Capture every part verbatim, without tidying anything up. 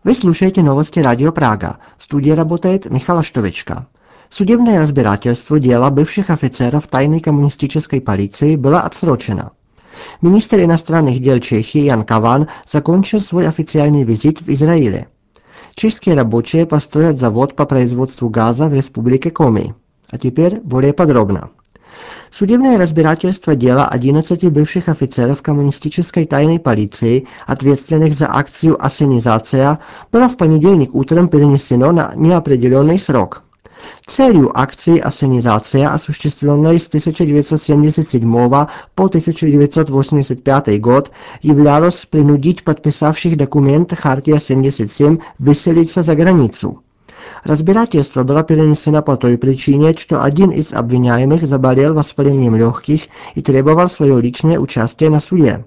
Вы слушаете новости Радио Прага. В студии работает Михаил Штовичка. Судебное разбирательство дела бывших офицеров тайной коммунистической полиции было отсрочено. Министр иностранных дел Чехии Jan Kavan закончил свой официальный визит в Израиле. Чешские рабочие построят завод по производству газа в республике Коми. А теперь более подробно. Судебное разбирательство дела одиннадцати бывших офицеров коммунистической тайной полиции, ответственных за акцию «Асенизация», было в понедельник утром перенесено на неопределенный срок. Целью акции «Асенизация», осуществленной с тысяча девятьсот семьдесят седьмого по тысяча девятьсот восемьдесят пятый год, являлось принудить подписавших документ «Хартия семьдесят семь» выселиться за границу. Разбирательство было перенесено по той причине, что один из обвиняемых заболел воспалением легких и требовал свое личное участие на суде.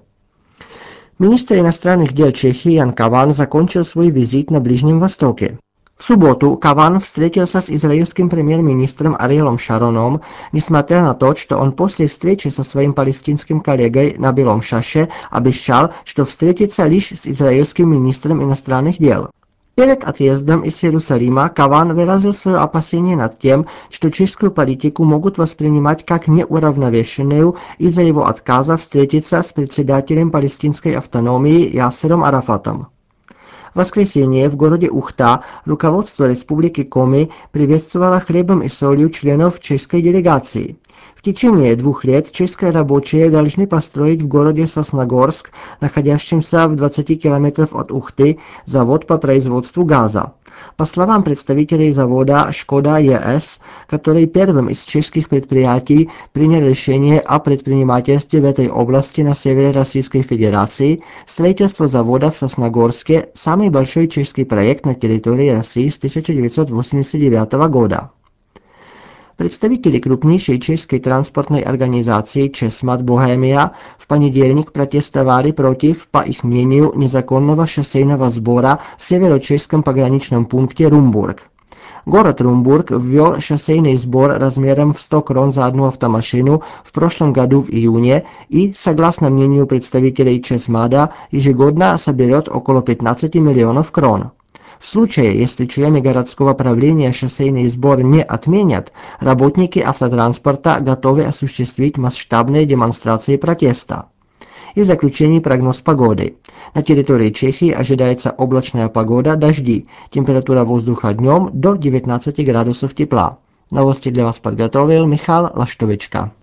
Министр иностранных дел Чехии Jan Kavan закончил свой визит на Ближнем Востоке. В субботу Kavan встретился с израильским премьер-министром Ариелом Шароном, несмотря на то, что он после встречи со своим палестинским коллегой Набилом Шаше обещал, что встретится лишь с израильским министром иностранных дел. Перед отъездом из Иерусалима Kavan выразил свое опасение над тем, что чешскую политику могут воспринимать как неуравновешенную из-за его отказа встретиться с председателем палестинской автономии Ясером Арафатом. В воскресенье в городе Ухта руководство республики Коми приветствовало хлебом и солью членов чешской делегации. В течение двух лет чешские рабочие должны построить в городе Сосногорск, находящемся в двадцати километрах от Ухты, завод по производству газа. По словам представителей завода Škoda е эс, который первым из чешских предприятий принял решение о предпринимательстве в этой области на севере Российской Федерации, строительство завода в Сосногорске – самый большой чешский проект на территории России с тысяча девятьсот восемьдесят девятого года. Представители крупнейшей чешской транспортной организации Česmad Bohemia в понедельник протестовали против, по их мнению, незаконного шоссейного сбора в северо-чешском пограничном пункте Rumburk. Город Rumburk ввел шоссейный сбор размером в сто крон за одну автомашину в прошлом году в июне и, согласно мнению представителей Česmada, ежегодно соберет около пятнадцати миллионов крон. В случае, если члены городского правления шоссейный сбор не отменят, работники автотранспорта готовы осуществить масштабные демонстрации протеста. И в заключении прогноз погоды. На территории Чехии ожидается облачная погода, дожди, температура воздуха днем до девятнадцати градусов тепла. Новости для вас подготовил Михаил Лаштовичка.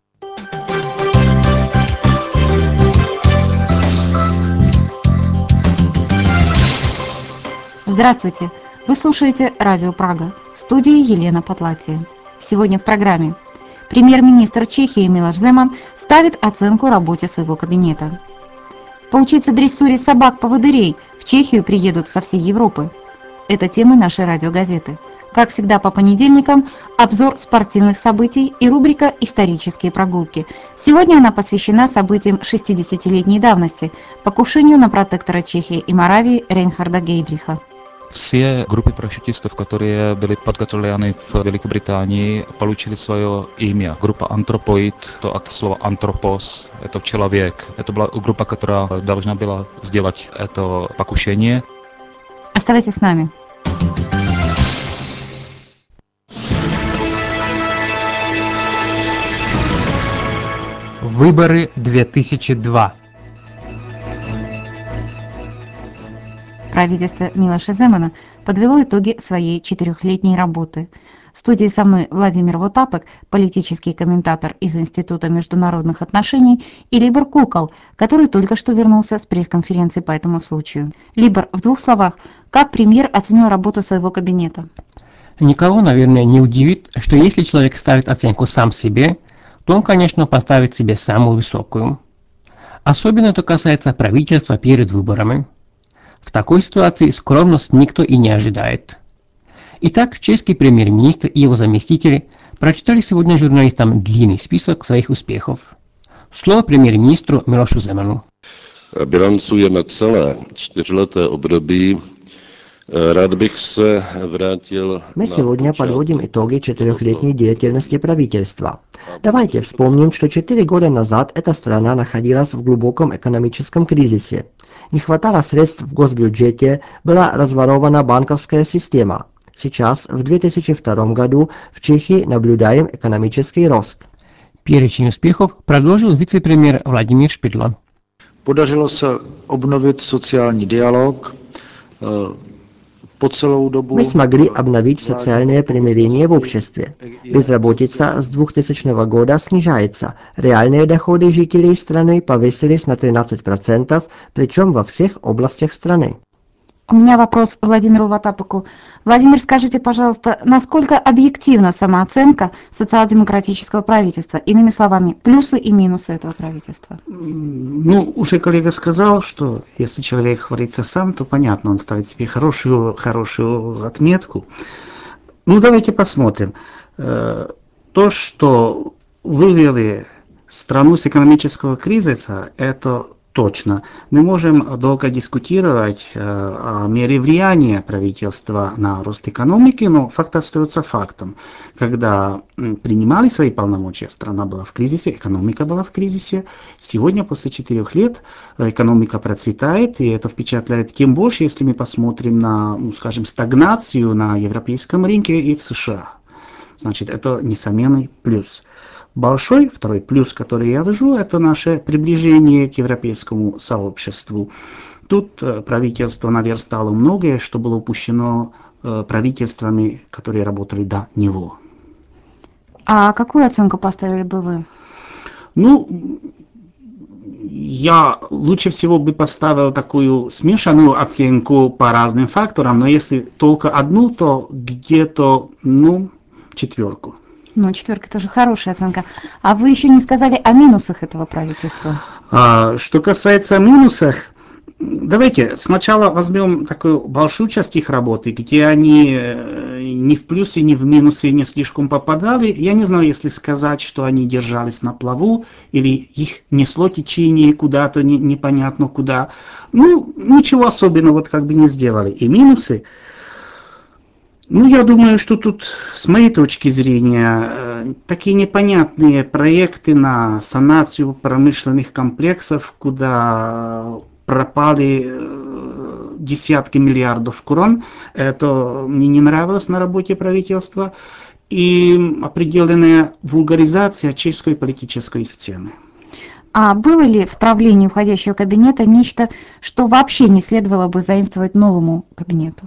Здравствуйте! Вы слушаете Радио Прага. В студии Елена Потлатия. Сегодня в программе. Премьер-министр Чехии Милош Земан ставит оценку работе своего кабинета. Поучиться дрессуре собак-поводырей в Чехию приедут со всей Европы. Это темы нашей радиогазеты. Как всегда по понедельникам, обзор спортивных событий и рубрика «Исторические прогулки». Сегодня она посвящена событиям шестидесятилетней давности, покушению на протектора Чехии и Моравии Рейнхарда Гейдриха. Все группы парашютистов, которые были подготовлены в Великобритании, получили свое имя. Группа Anthropoid, то от слова anthropos, это человек. Это была группа, которая должна была сделать это покушение. Оставайтесь с нами. Выборы две тысячи два. Правительство Милоша Земана подвело итоги своей четырехлетней работы. В студии со мной Владимир Вотапек, политический комментатор из Института международных отношений, и Либор Кукол, который только что вернулся с пресс-конференции по этому случаю. Либор, в двух словах, как премьер оценил работу своего кабинета? Никого, наверное, не удивит, что если человек ставит оценку сам себе, то он, конечно, поставит себе самую высокую. Особенно это касается правительства перед выборами. В такой ситуации скромность никто и не ожидает. Итак, чешский премьер-министр и его заместители прочитали сегодня журналистам длинный список своих успехов. Слово премьер-министру Milošu Zemanu. Bilancujeme celé čtyřleté období Rád bych se vrátil Мы na сегодня подводим počátek итоги четырехлетней tohoto деятельности правительства. Давайте вспомним, что четыре года назад эта страна находилась в глубоком экономическом кризисе. Не хватало средств в госбюджете, была разворована банковская система. Сейчас, в две тысячи втором году, в Чехии наблюдаем экономический рост. Перечень успехов продолжил вице-премьер Владимир Шпидла. Podařilo se obnovit sociální dialog. Po celou dobu Мы смогли обновить социальное примирение в обществе. Безработица с двухтысячного года снижается. Реальные доходы жителей страны повысились на тринадцать процентов, причем во всех областях страны. У меня вопрос к Владимиру Ватапаку. Владимир, скажите, пожалуйста, насколько объективна самооценка социал-демократического правительства? Иными словами, плюсы и минусы этого правительства. Ну, уже коллега сказал, что если человек хвалится сам, то понятно, он ставит себе хорошую, хорошую отметку. Ну, давайте посмотрим. То, что вывели страну с экономического кризиса, это точно. Мы можем долго дискутировать э, о мере влияния правительства на рост экономики, но факт остается фактом. Когда м, принимали свои полномочия, страна была в кризисе, экономика была в кризисе. Сегодня, после четырех лет, экономика процветает, и это впечатляет тем больше, если мы посмотрим на, ну, скажем, стагнацию на европейском рынке и в США. Значит, это несомненный плюс. Большой, второй плюс, который я вижу, это наше приближение к европейскому сообществу. Тут правительство наверстало многое, что было упущено правительствами, которые работали до него. А какую оценку поставили бы вы? Ну, я лучше всего бы поставил такую смешанную оценку по разным факторам, но если только одну, то где-то, ну, четверку. Ну, четверка тоже хорошая оценка. А вы еще не сказали о минусах этого правительства. А, что касается минусов, давайте сначала возьмем такую большую часть их работы, где они ни в плюсы, ни в минусы не слишком попадали. Я не знаю, если сказать, что они держались на плаву, или их несло течение куда-то, не, непонятно куда. Ну, ничего особенного вот как бы не сделали. И минусы. Ну, я думаю, что тут, с моей точки зрения, такие непонятные проекты на санацию промышленных комплексов, куда пропали десятки миллиардов крон, это мне не нравилось на работе правительства, и определенная вульгаризация чешской политической сцены. А было ли в правлении уходящего кабинета нечто, что вообще не следовало бы заимствовать новому кабинету?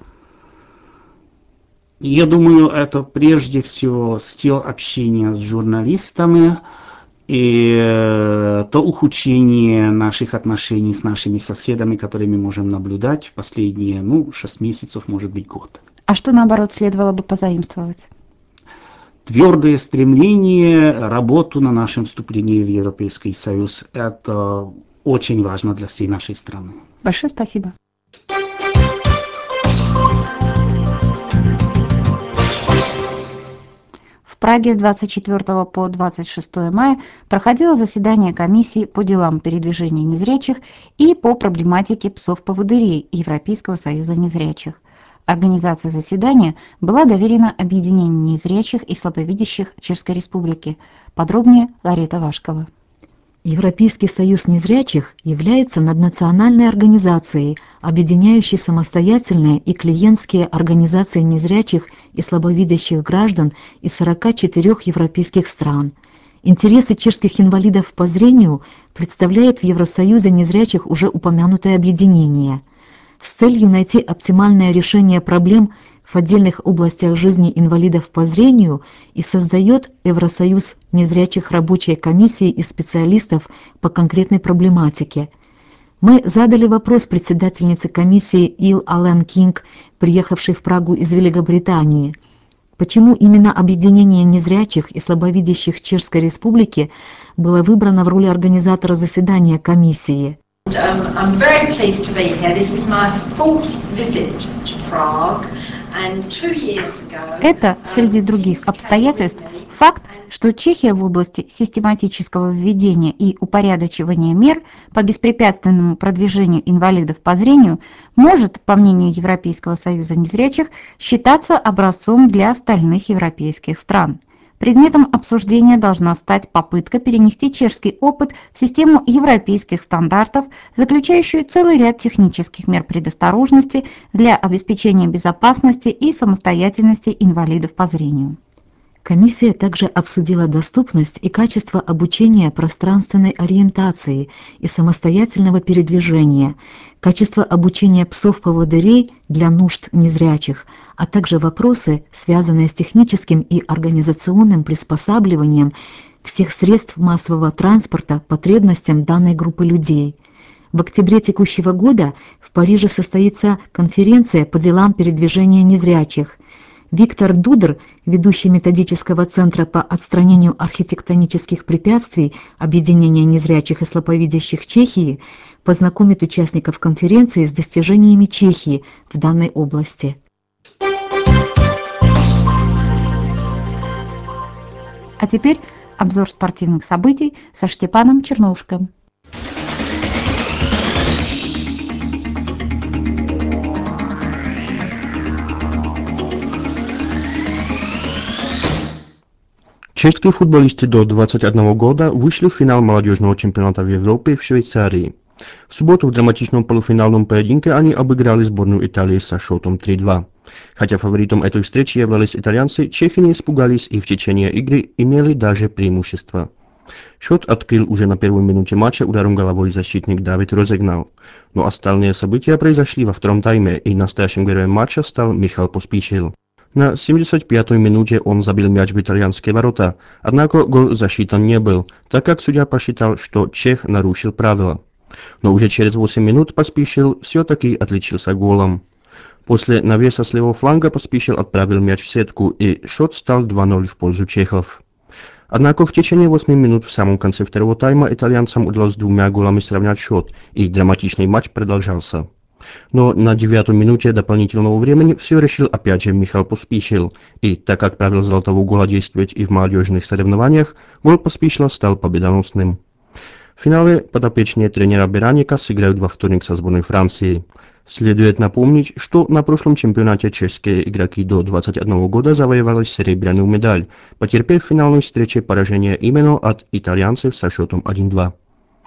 Я думаю, это прежде всего стиль общения с журналистами и то ухудшение наших отношений с нашими соседами, которые мы можем наблюдать в последние, ну, шесть месяцев, может быть, год. А что, наоборот, следовало бы позаимствовать? Твердое стремление, работу на нашем вступлении в Европейский Союз. Это очень важно для всей нашей страны. Большое спасибо. В Праге с двадцать четвёртого по двадцать шестое мая проходило заседание комиссии по делам передвижения незрячих и по проблематике псов-поводырей Европейского союза незрячих. Организация заседания была доверена Объединению незрячих и слабовидящих Чешской Республики. Подробнее Ларета Вашкова. Европейский союз незрячих является наднациональной организацией, объединяющей самостоятельные и клиентские организации незрячих и слабовидящих граждан из сорока четырёх европейских стран. Интересы чешских инвалидов по зрению представляет в Евросоюзе незрячих уже упомянутое объединение. С целью найти оптимальное решение проблем в отдельных областях жизни инвалидов по зрению и создает Евросоюз незрячих рабочей комиссии из специалистов по конкретной проблематике. Мы задали вопрос председательнице комиссии Ил Ален Кинг, приехавшей в Прагу из Великобритании. Почему именно объединение незрячих и слабовидящих Чешской Республики было выбрано в роли организатора заседания комиссии? Um, I'm very pleased to be here. This is my fourth visit to Prague, Это, среди других обстоятельств, факт, что Чехия в области систематического введения и упорядочивания мер по беспрепятственному продвижению инвалидов по зрению может, по мнению Европейского союза незрячих, считаться образцом для остальных европейских стран. Предметом обсуждения должна стать попытка перенести чешский опыт в систему европейских стандартов, заключающую целый ряд технических мер предосторожности для обеспечения безопасности и самостоятельности инвалидов по зрению. Комиссия также обсудила доступность и качество обучения пространственной ориентации и самостоятельного передвижения, качество обучения псов-поводырей для нужд незрячих, а также вопросы, связанные с техническим и организационным приспосабливанием всех средств массового транспорта потребностям данной группы людей. В октябре текущего года в Париже состоится конференция по делам передвижения незрячих. Виктор Дудер, ведущий методического центра по отстранению архитектонических препятствий Объединения незрячих и слабовидящих Чехии, познакомит участников конференции с достижениями Чехии в данной области. А теперь обзор спортивных событий со Штепаном Черноушком. Чешские футболисты до двадцати одного года вышли в финал молодежного чемпионата в Европе в Швейцарии. В субботу в драматичном полуфинальном поединке они обыграли сборную Италии со счетом три-два. Хотя фаворитом этой встречи являлись итальянцы, чехи не испугались и в течение игры имели даже преимущество. Счет открыл уже на первой минуте матча ударом головой защитник Давид Розегнал. Но остальные события произошли во втором тайме, и настоящим героем матча стал Михал Поспишил. На семьдесят пятой минуте он забил мяч в итальянские ворота, однако гол засчитан не был, так как судья посчитал, что чех нарушил правила. Но уже через восемь минут Поспишил все-таки отличился голом. После навеса с левого фланга Поспишил отправил мяч в сетку, и счет стал два-ноль в пользу чехов. Однако в течение восьми минут в самом конце второго тайма итальянцам удалось двумя голами сравнять счет, и драматичный матч продолжался. Но на девятой минуте дополнительного времени все решил опять же Михал Поспишил, и так как правило золотого гола действует и в молодежных соревнованиях, гол Поспишила стал победоносным. В финале подопечные тренера Бераника сыграют во вторник со сборной Франции. Следует напомнить, что на прошлом чемпионате чешские игроки до двадцати одного года завоевали серебряную медаль, потерпев в финальной встрече поражение именно от итальянцев со счетом один-два.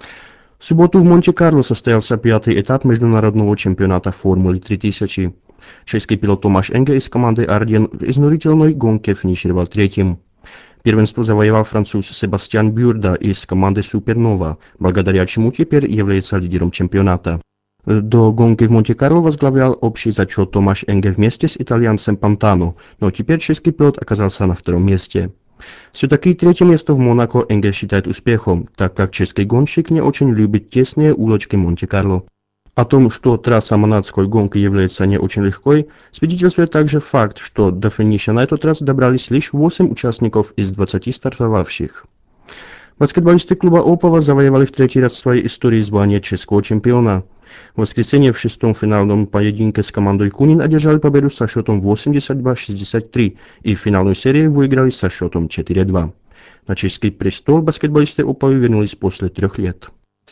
В субботу в Монте-Карло состоялся пятый этап международного чемпионата Формулы три тысячи. Чешский пилот Томаш Энге из команды Арден в изнурительной гонке финишировал третьим. Первенство завоевал француз Себастьян Бюрда из команды Супернова, благодаря чему теперь является лидером чемпионата. До гонки в Монте-Карло возглавлял общий зачет Томаш Энге вместе с итальянцем Пантано, но теперь чешский пилот оказался на втором месте. Все-таки третье место в Монако Энге считает успехом, так как чешский гонщик не очень любит тесные улочки Монте-Карло. О том, что трасса монадской гонки является не очень легкой, свидетельствует также факт, что до финиша на этот раз добрались лишь восемь участников из двадцати стартовавших. Баскетболисты клуба Опава завоевали в третий раз в своей истории звание чешского чемпиона. В воскресенье в шестом финальном поединке с командой Кунин одержали победу со счетом восемьдесят два шестьдесят три и в финальной серии выиграли со счетом четыре-два. На чешский престол баскетболисты Опавы вернулись после трех лет.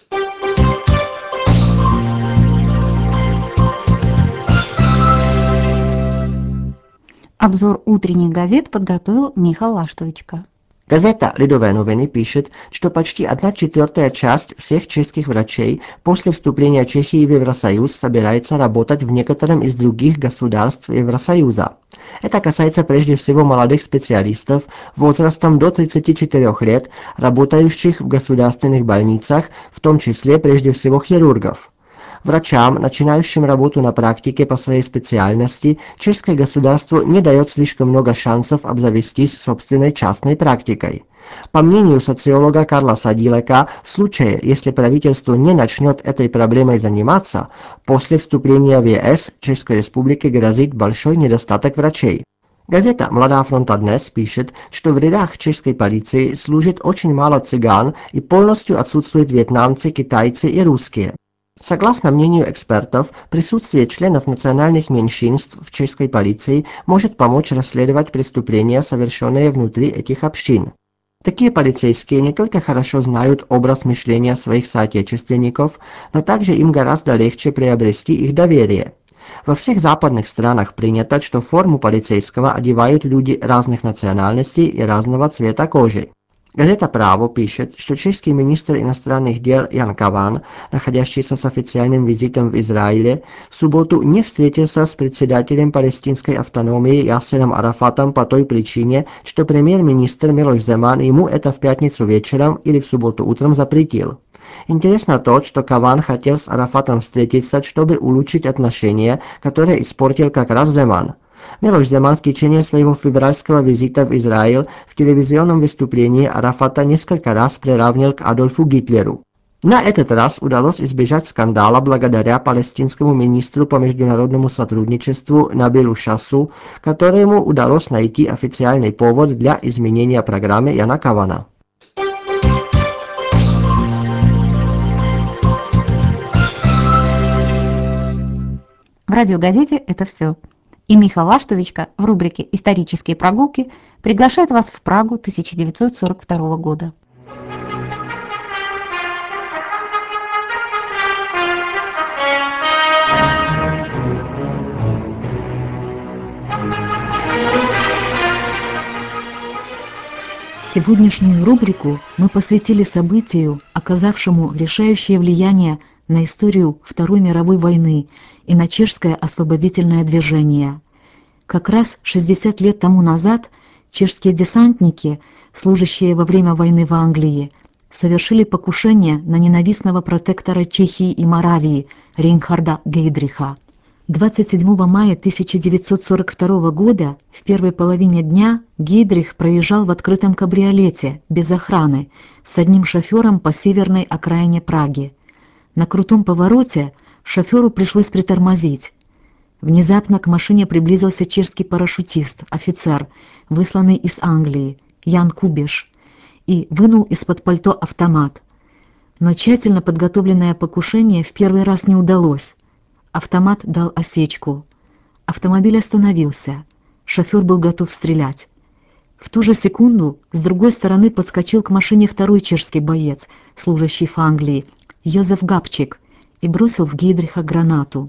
Обзор утренних газет подготовил Михал Лаштовичка. Газета «Lidové noviny» пишет, что почти одна четвертая часть всех чешских врачей после вступления Чехии в Евросоюз собирается работать в некотором из других государств Евросоюза. Это касается прежде всего молодых специалистов возрастом до тридцати четырёх лет, работающих в государственных больницах, в том числе прежде всего хирургов. Врачам, начинающим работу на практике по своей специальности, чешское государство не дает слишком много шансов обзавестись собственной частной практикой. По мнению социолога Карла Садилека, в случае, если правительство не начнет этой проблемой заниматься, после вступления в ЕС Чешской Республике грозит большой недостаток врачей. Газета «Mladá fronta dnes» пишет, что в рядах чешской полиции служит очень мало цыган и полностью отсутствуют вьетнамцы, китайцы и русские. Согласно мнению экспертов, присутствие членов национальных меньшинств в чешской полиции может помочь расследовать преступления, совершенные внутри этих общин. Такие полицейские не только хорошо знают образ мышления своих соотечественников, но также им гораздо легче приобрести их доверие. Во всех западных странах принято, что в форму полицейского одевают люди разных национальностей и разного цвета кожи. Газета «Право» пишет, что чешский министр иностранных дел Jan Kavan, находящийся с официальным визитом в Израиле, в субботу не встретился с председателем палестинской автономии Ясером Арафатом по той причине, что премьер-министр Милош Земан ему это в пятницу вечером или в субботу утром запретил. Интересно то, что Каван хотел с Арафатом встретиться, чтобы улучшить отношения, которые испортил как раз Земан. Милош Земан в течение своего февральского визита в Израиль в телевизионном выступлении Арафата несколько раз приравнил к Адольфу Гитлеру. На этот раз удалось избежать скандала благодаря палестинскому министру по международному сотрудничеству Набилу Шассу, которому удалось найти официальный повод для изменения программы Яна Кавана. В радиогазете это все. И Михаил Лаштовичка в рубрике «Исторические прогулки» приглашает вас в Прагу тысяча девятьсот сорок второго года. Сегодняшнюю рубрику мы посвятили событию, оказавшему решающее влияние на историю Второй мировой войны и на чешское освободительное движение. Как раз шестьдесят лет тому назад чешские десантники, служащие во время войны в Англии, совершили покушение на ненавистного протектора Чехии и Моравии Рейнхарда Гейдриха. двадцать седьмого мая тысяча девятьсот сорок второго года в первой половине дня Гейдрих проезжал в открытом кабриолете без охраны с одним шофером по северной окраине Праги. На крутом повороте шоферу пришлось притормозить. Внезапно к машине приблизился чешский парашютист, офицер, высланный из Англии, Ян Кубиш, и вынул из-под пальто автомат. Но тщательно подготовленное покушение в первый раз не удалось. Автомат дал осечку. Автомобиль остановился. Шофер был готов стрелять. В ту же секунду с другой стороны подскочил к машине второй чешский боец, служащий в Англии, Йозеф Габчик, и бросил в Гейдриха гранату.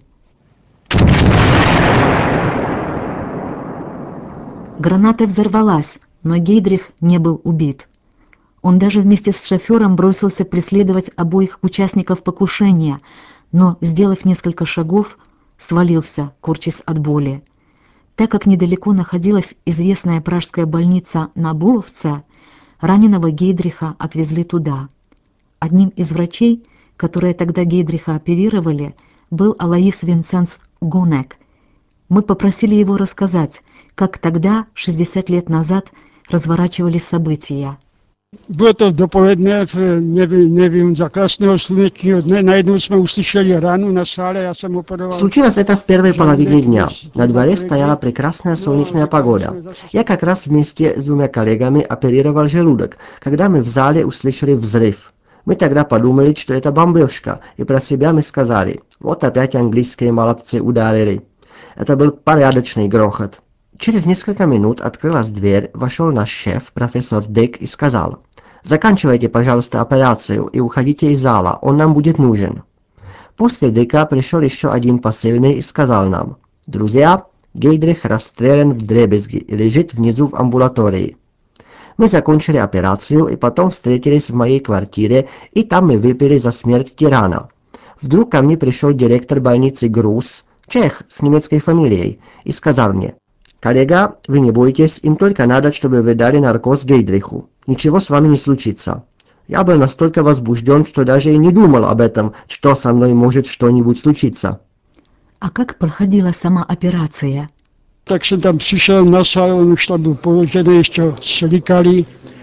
Граната взорвалась, но Гейдрих не был убит. Он даже вместе с шофером бросился преследовать обоих участников покушения, но, сделав несколько шагов, свалился, корчась от боли. Так как недалеко находилась известная пражская больница на Буловце, раненого Гейдриха отвезли туда. Одним из врачей, которые тогда Гейдриха оперировали, был Алоис Винценц Гунек. Мы попросили его рассказать, как тогда, шестьдесят лет назад, разворачивались события. Bylo to dopoledne, nevím, nevím, za krásného slunečního dne, najednou jsme uslyšeli ránu na sále, já jsem operoval. Случилось это в первой половине дня. На дворе стояла прекрасная солнечная погода. Я как раз вместе с двумя коллегами оперировал желудок, когда мы в зале услышали взрыв. Мы тогда подумали, что это бомбежка, и про себя мы сказали, вот опять английские молодцы ударили. Это был порядочный грохот. Через несколько минут открылась дверь, вошел наш шеф, профессор Дик, и сказал: «Заканчивайте, пожалуйста, операцию и уходите из зала, он нам будет нужен». После Дика пришел еще один посыльный и сказал нам: «Друзья, Гейдрих расстрелян вдребезги и лежит внизу в амбулатории». Мы закончили операцию и потом встретились в моей квартире, и там мы выпили за смерть тирана. Вдруг ко мне пришел директор больницы Грус, чех с немецкой фамилией, и сказал мне: «Коллега, вы не бойтесь, им только надо, чтобы вы дали наркоз Гейдриху. Ничего с вами не случится». Я был настолько возбужден, что даже и не думал об этом, что со мной может что-нибудь случиться. А как проходила сама операция? Tak jsem tam přišel na sál, on už tam byl položený, ještě slíkali.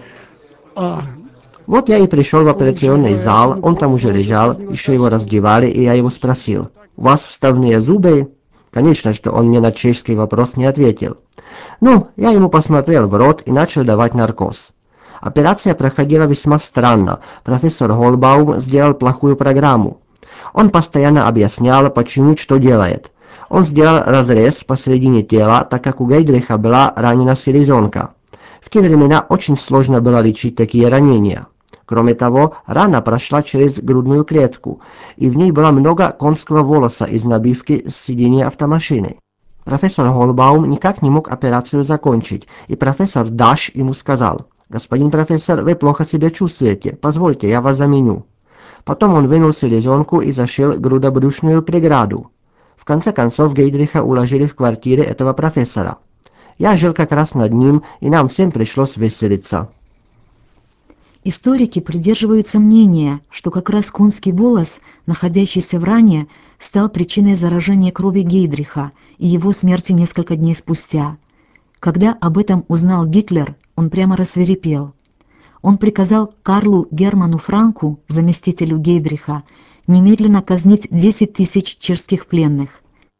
A... Вот я и пришел в операционный зал, он там уже лежал, еще его раздевали, и я его спросил: «У вас вставные зубы?» Конечно, что он мне на чешский вопрос не ответил. Ну, я ему посмотрел в рот и начал давать наркоз. Операция проходила весьма странно. Профессор Холбаум сделал плохую программу. Он постоянно объяснял, почему что делает. Он сделал разрез посредине тела, так как у Гейдриха была ранена селезенка. В те времена очень сложно было лечить такие ранения. Кроме того, рана прошла через грудную клетку, и в ней было много конского волоса из набивки с сиденья автомашины. Профессор Holbaum никак не мог операцию закончить, и профессор Даш ему сказал: «Господин профессор, вы плохо себя чувствуете, позвольте, я вас заменю». Потом он вынул селезенку и зашил грудобрюшную преграду. В конце концов Гейдриха уложили в квартире этого профессора. Я жил как раз над ним, и нам всем пришлось веселиться. Историки придерживаются мнения, что как раз конский волос, находящийся в ране, стал причиной заражения крови Гейдриха и его смерти несколько дней спустя. Когда об этом узнал Гитлер, он прямо рассвирепел. Он приказал Карлу Герману Франку, заместителю Гейдриха, немедленно казнить десять тысяч чешских пленных.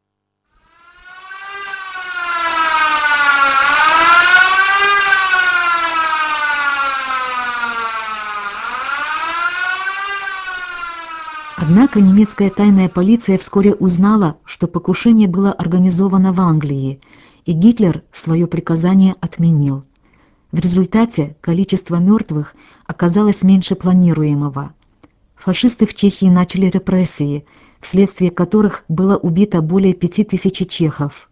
Однако немецкая тайная полиция вскоре узнала, что покушение было организовано в Англии, и Гитлер свое приказание отменил. В результате количество мертвых оказалось меньше планируемого. Фашисты в Чехии начали репрессии, вследствие которых было убито более пяти тысяч чехов.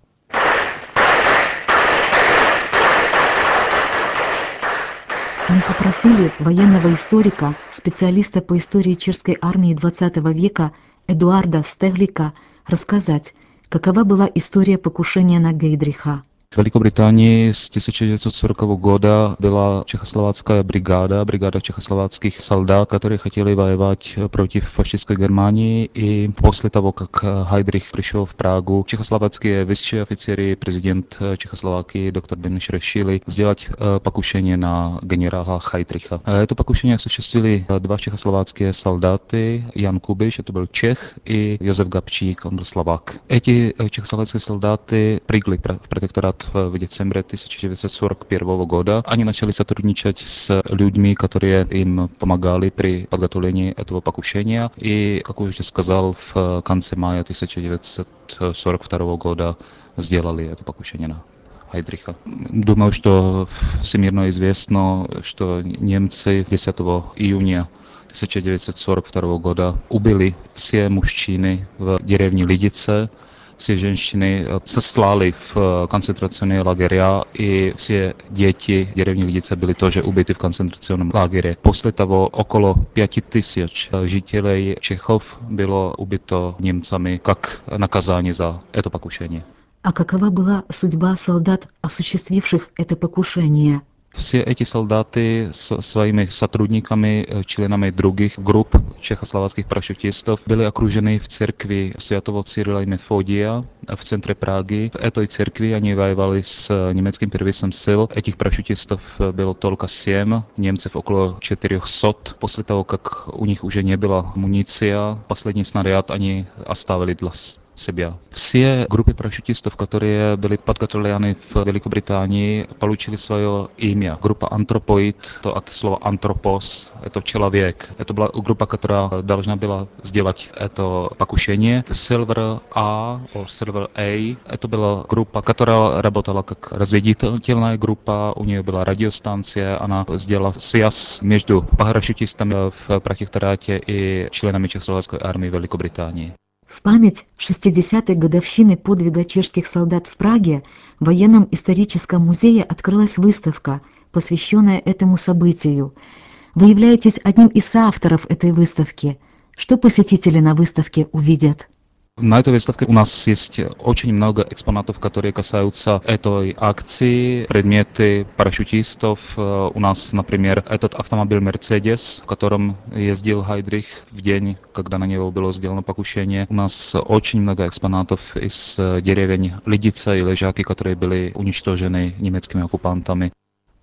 Мы попросили военного историка, специалиста по истории чешской армии двадцатого века Эдуарда Стеглика рассказать, какова была история покушения на Гейдриха. В Великобритании с тысяча девятьсот сорокового года была чехословацкая бригада, бригада чехословацких солдат, которые хотели воевать против фашистской Германии. И после того, как Heydrich пришел в Прагу, чехословацкие высшие офицеры, президент Чехословакии доктор Beneš решили сделать покушение на генерала Heydricha. Это покушение осуществили два чехословацкие солдаты, Jan Kubiš, это был чех, и Josef Gabčík, он был словак. Эти чехословацкие солдаты прибыли в протекторат в декабре тысяча девятьсот сорок первого года. Они начали сотрудничать с людьми, которые им помогали при подготовлении этого покушения. И, как я уже сказал, в конце мая тысяча девятьсот сорок второго года сделали это покушение на Heydricha. Думаю, что всемирно известно, что немцы десятого июня тысяча девятьсот сорок второго года убили все мужчины в деревне Lidice. Все женщины сослали в концентрационные лагеря, и все дети деревни Lidice были тоже убиты в концентрационном лагере. После того около пяти тысяч жителей Чехов было убито немцами как наказание за это покушение. А какова была судьба солдат, осуществивших это покушение? Все эти солдаты со своими сотрудниками, членами других групп чехословацких парашютистов были окружены в церкви святого Cyrila и Methódia в центре Праги. В этой церкви они воевали с немецким первенством сил. Этих парашютистов было только семь, немцев около четырехсот. После того, как у них уже не было амуниции, последний снаряд они оставили для себя. Все группы парашютистов, которые были подготовлены в Великобритании, получили свое имя. Группа Anthropoid, то от слова anthropos, это человек. Это была группа, которая должна была сделать это покушение. Silver A, or Silver A, это была группа, которая работала как разведывательная группа, у нее была радиостанция, она сделала связь между парашютистами в протекторате и членами Чехословацкой армии Великобритании. В память шестидесятой годовщины подвига чешских солдат в Праге в военном историческом музее открылась выставка, посвященная этому событию. Вы являетесь одним из соавторов этой выставки. Что посетители на выставке увидят? На этой выставке у нас есть очень много экспонатов, которые касаются этой акции, предметы парашютистов. У нас, например, этот автомобиль Mercedes, в котором ездил Heydrich в день, когда на него было сделано покушение. У нас очень много экспонатов из деревень Lidice и Ležáky, которые были уничтожены немецкими оккупантами.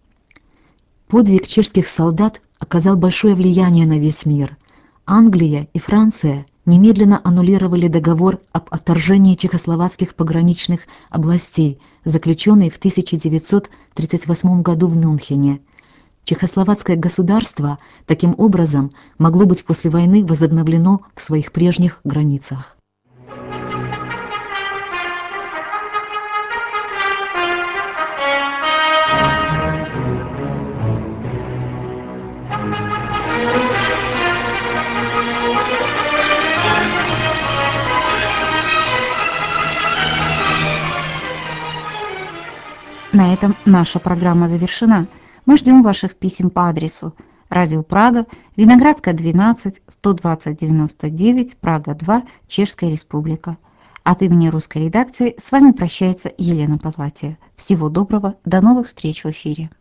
Подвиг чешских солдат оказал большое влияние на весь мир. Англия и Франция немедленно аннулировали договор об отторжении чехословацких пограничных областей, заключенный в тысяча девятьсот тридцать восьмом году в Мюнхене. Чехословацкое государство таким образом могло быть после войны возобновлено в своих прежних границах. На этом наша программа завершена. Мы ждем ваших писем по адресу: Радио Прага, Виноградская, двенадцать, сто двадцать девяносто девять, Прага два, Чешская Республика. От имени русской редакции с вами прощается Елена Потлатия. Всего доброго, до новых встреч в эфире.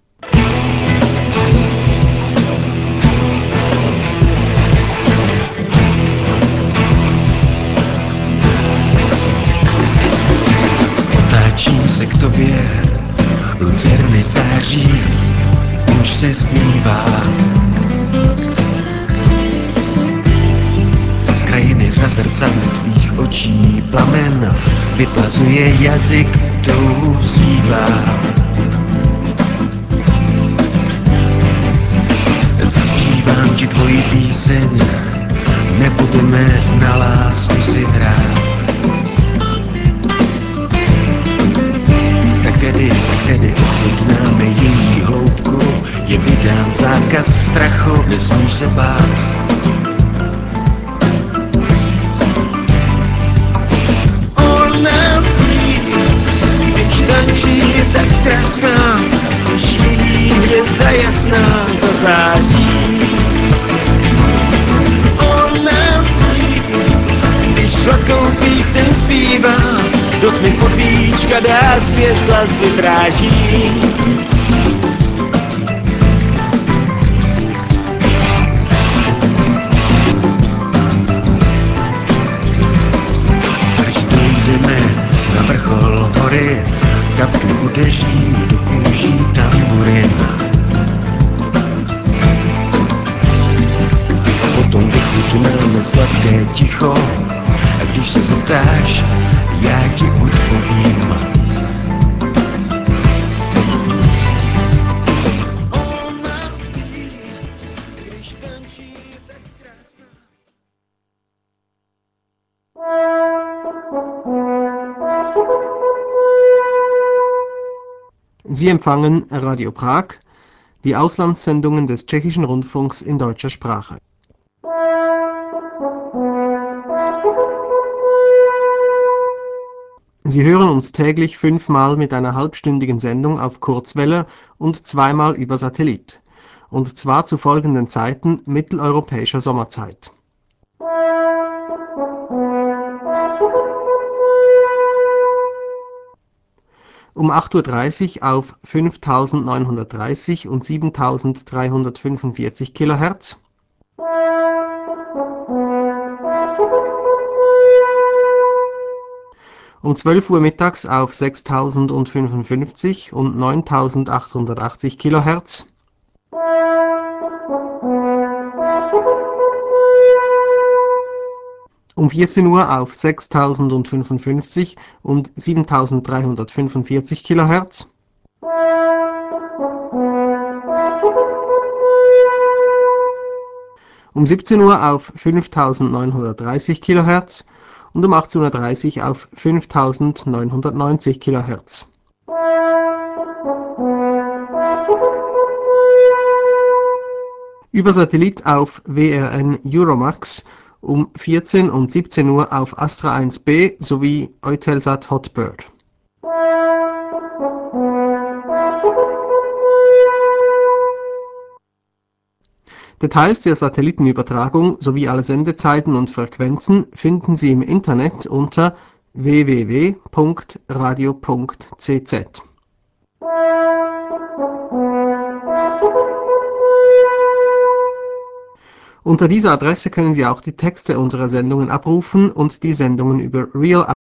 Otáčím se k tobě, lucerny září, už se smívá. Z krajiny za zrcadly tvých očí plamen vyplazuje jazyk, touhu vzývá. Zaspívám ti tvoji píseň, nebudeme na lásku si hrát. Tak tedy, tak tedy ochutnáme její hloubku, je vydán zákaz strachu, nesmíš se bát. Ona prý, když tančí, je tak krásná, když její hvězda jasná zazáří. Ona prý, když sladkou píseň zpívá, do tmy podvíčka dá světla zvytráží. Až dojdeme na vrchol hory, kapky udeří do kůží tamburin. Potom vychutnáme sladké ticho, a když se zeptáš, já ti odpovím. Ona ví, když tančí, je tak krásná. Sie empfangen Radio Prag, die Auslandssendungen des Tschechischen Rundfunks in deutscher Sprache. Sie hören uns täglich fünfmal mit einer halbstündigen Sendung auf Kurzwelle und zweimal über Satellit, und zwar zu folgenden Zeiten mitteleuropäischer Sommerzeit. Um acht Uhr dreißig auf fünftausendneunhundertdreißig und siebentausenddreihundertfünfundvierzig Kilohertz. Um zwölf Uhr mittags auf sechstausendfünfundfünfzig und neuntausendachthundertachtzig Kilohertz. Um vierzehn Uhr auf sechstausendfünfundfünfzig und siebentausenddreihundertfünfundvierzig Kilohertz. Um siebzehn Uhr auf fünftausendneunhundertdreißig Kilohertz und um achtzehn Uhr dreißig auf fünftausendneunhundertneunzig Kilohertz. Über Satellit auf W R N Euromax um vierzehn und siebzehn Uhr auf Astra eins B sowie Eutelsat Hotbird. Details der Satellitenübertragung sowie alle Sendezeiten und Frequenzen finden Sie im Internet unter w w w punkt radio punkt c z. Unter dieser Adresse können Sie auch die Texte unserer Sendungen abrufen und die Sendungen über Real